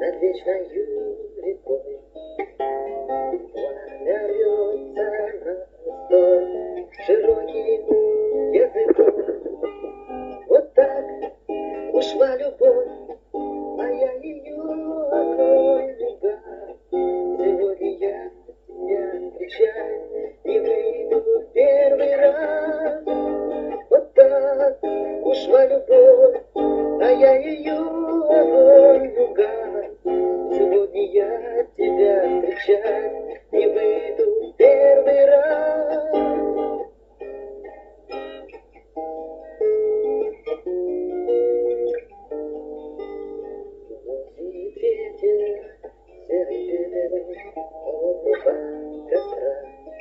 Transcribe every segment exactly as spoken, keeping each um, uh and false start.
над вечною рекой. Пламя рвется на простор широким языком. Вот так ушла любовь, а я ее одной люба. Сегодня я тебя встречать не выйду в первый раз. Вот так ушла любовь, а я ее огонь угас. Сегодня я тебя встречать не выйду в первый раз. Гудит ветер, серый пепел, холодного костра.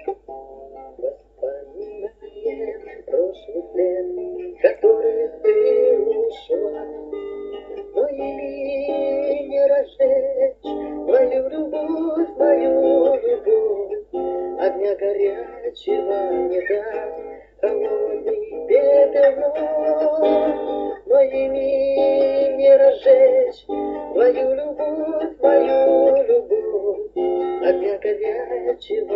Воспоминания прошлых лет, которых ты ушла. Но ими не разжечь мою любовь, мою любовь. Огня горячего не даст холодный пепел вновь. Но ими не разжечь твою любовь, мою любовь. Огня горячего